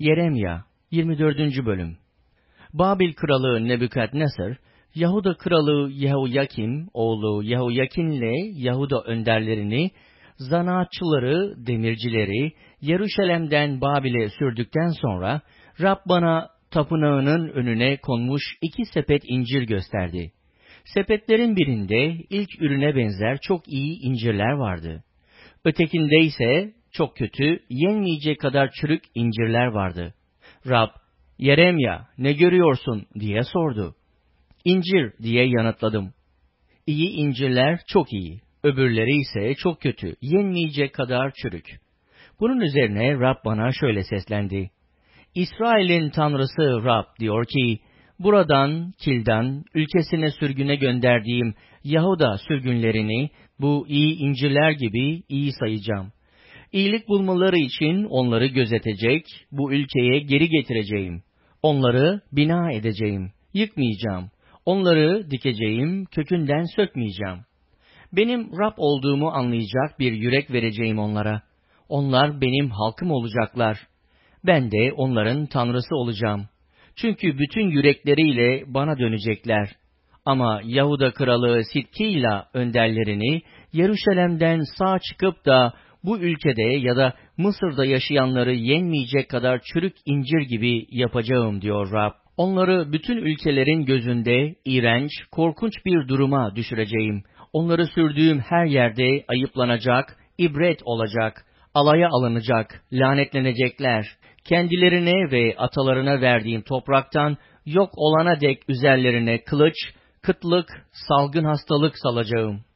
Yeremya 24. Bölüm. Babil kralı Nebukadnesar, Yahuda kralı Yehoyakim oğlu Yehoyakin'le Yahuda önderlerini, zanaatçıları, demircileri Yeruşalem'den Babil'e sürdükten sonra Rab bana tapınağının önüne konmuş 2 sepet incir gösterdi. Sepetlerin birinde ilk ürüne benzer çok iyi incirler vardı. Ötekinde ise çok kötü, yenmeyecek kadar çürük incirler vardı. Rab, Yeremya, ne görüyorsun diye sordu. İncir diye yanıtladım. İyi incirler çok iyi, öbürleri ise çok kötü, yenmeyecek kadar çürük. Bunun üzerine Rab bana şöyle seslendi. İsrail'in Tanrısı Rab diyor ki, buradan, Kildan, ülkesine sürgüne gönderdiğim Yahuda sürgünlerini bu iyi incirler gibi iyi sayacağım. İyilik bulmaları için onları gözetecek, bu ülkeye geri getireceğim. Onları bina edeceğim, yıkmayacağım. Onları dikeceğim, kökünden sökmeyeceğim. Benim Rab olduğumu anlayacak bir yürek vereceğim onlara. Onlar benim halkım olacaklar. Ben de onların Tanrısı olacağım. Çünkü bütün yürekleriyle bana dönecekler. Ama Yahuda kralı Sidkiyla önderlerini Yeruşalem'den sağ çıkıp da bu ülkede ya da Mısır'da yaşayanları yenmeyecek kadar çürük incir gibi yapacağım diyor Rab. Onları bütün ülkelerin gözünde iğrenç, korkunç bir duruma düşüreceğim. Onları sürdüğüm her yerde ayıplanacak, ibret olacak, alaya alınacak, lanetlenecekler. Kendilerine ve atalarına verdiğim topraktan yok olana dek üzerlerine kılıç, kıtlık, salgın hastalık salacağım.